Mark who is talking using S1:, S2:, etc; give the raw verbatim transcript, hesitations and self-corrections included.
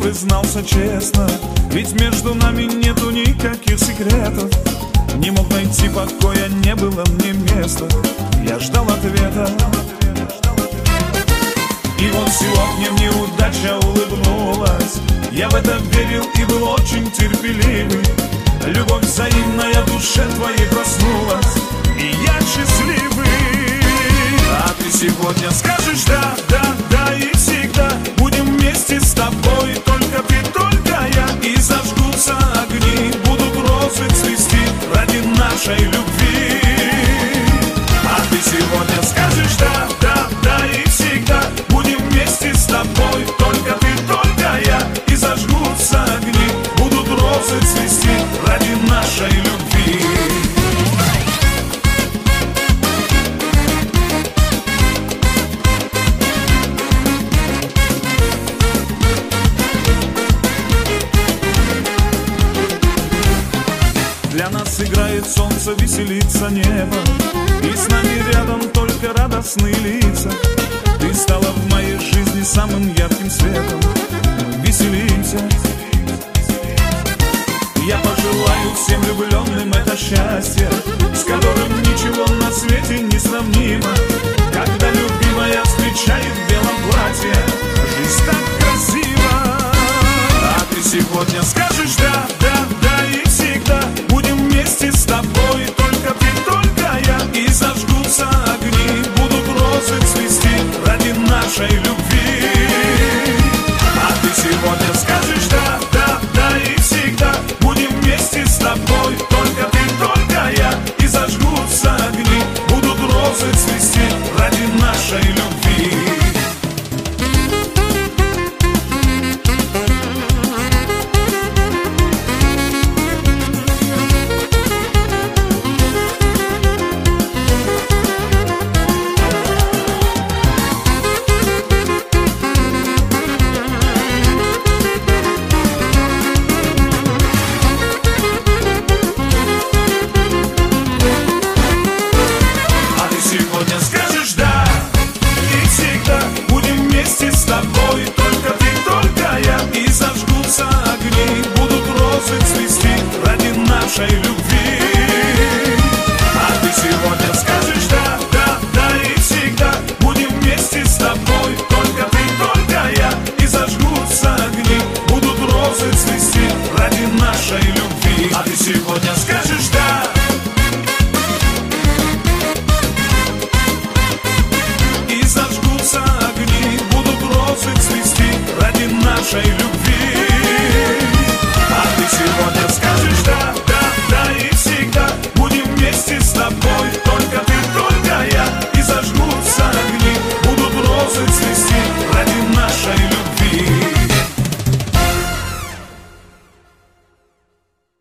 S1: признался честно, ведь между нами нету никаких секретов. Не мог найти покоя, не было мне места. Я ждал ответа. И вот сегодня мне удача улыбнулась. Я в это верил и был очень терпеливый. Любовь взаимная в душе твоей проснулась, и я счастливый. А ты сегодня скажешь да, да, да, и всегда будем вместе с тобой. Только ты, только я, и зажгутся огни, будут розы цвести ради нашей любви. А ты сегодня скажешь да, да, да, и всегда будем вместе с тобой. Только ты, только я, и зажгутся огни, будут розы цвести ради нашей любви. Для нас играет солнце, веселится небо, и с нами рядом только радостные лица. Ты стала в моей жизни самым ярким светом. Мы веселимся. Я пожелаю всем влюбленным это счастье, с которым ничего на свете не сравнимо. Когда любимая встречает в белом платье, жизнь так красива. А ты сегодня скажешь да, да, да, и всегда будем вместе с тобой. Только ты, только я, и зажгутся огни, будут розы цвести ради нашей любви. А ты сегодня скажешь да, да, да, и всегда будем вместе с тобой. Только ты, только я, и зажгутся огни, будут розы цвести ради нашей любви. Сегодня скажешь да, и всегда будем вместе с тобой. Только ты, только я, и зажгутся огни, будут розы цвести ради нашей любви.